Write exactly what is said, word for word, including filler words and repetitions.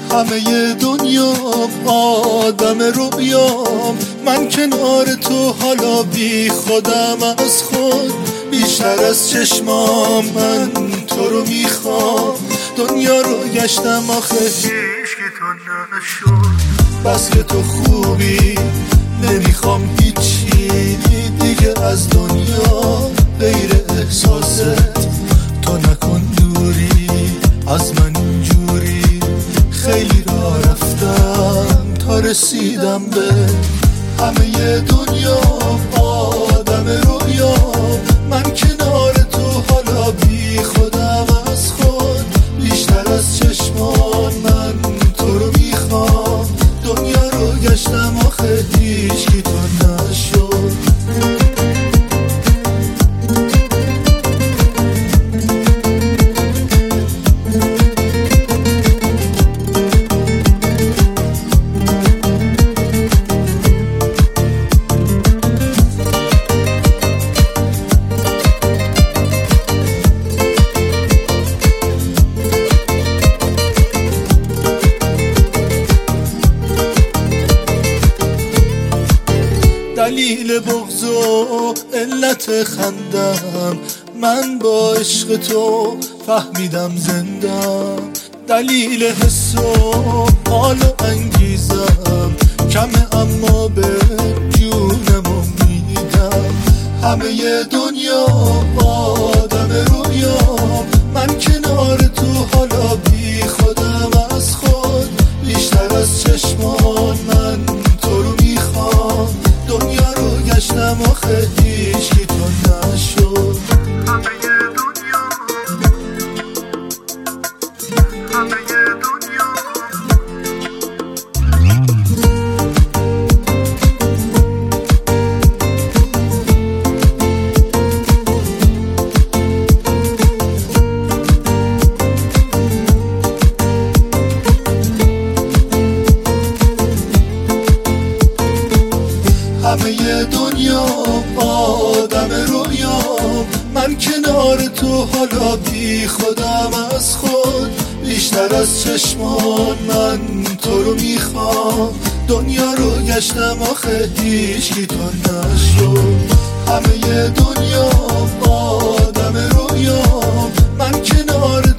همه دنیام آدم رویام، من کنار تو حالا بی خودم از خود، بیشتر از چشمام من تو رو میخوام. دنیا رو گشتم آخه هیچکی تو نشد، بس که تو خوبی نمیخوام هیچی دیگه از دنیا غیر احساست. تو نکن دوری از من اینجوری، خیلی راه رفتم تا رسیدم به همه دنیا آدم رویام، من کنار تو حالا بی خودم از خود، بیشتر از چشمان من تو رو میخوام. دنیا رو گشتم آخه هیچکی تو نشد. دلیل بغض و علت خندم من با عشق تو فهمیدم زندم، دلیل حس و حال و انگیزم کمه اما به جونمو میدم. همه دنیا آدم رویام، من کنار تو حالا بی خودم از خود، بیشتر از چشمان من تو رو میخوام. دنیا رو گشتم آخه هیچکی تو نشد. همه دنیا همه دنیا همه دنیا آدم رویام، من کنار تو حالا بی خودم از خود، بیشتر از چشمان من تو رو میخوام. دنیا رو گشتم آخه هیچکی تو نشد. همه دنیا آدم رویام، من کنار